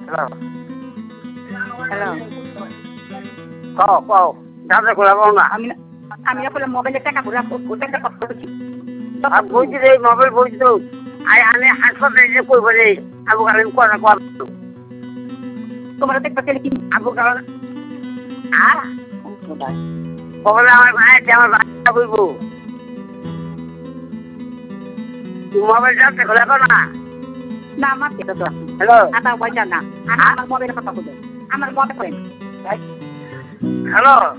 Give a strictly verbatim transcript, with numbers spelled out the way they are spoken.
hello কও কও দাদা খোলা পাও না আমি আমি না বলে মোবাইলে টাকা ভরে ওটা কথা বলছি আর বইতে রে মোবাইল বইতে তো আই আনে হাসপাতালে যে কই বলে আবু কালাম কোন কোন তোমরা দেখতে পেলে কি আবু কালাম আ বলে আমার ভাই আমার বাচ্চা বইবো তুই মোবাইল জানতে খোলা পাও না না আমার এটা তো হ্যালো আটা পয়সা না আমার মোবাইলে কথা বলে আমার মোবাইল করেন হ্যালো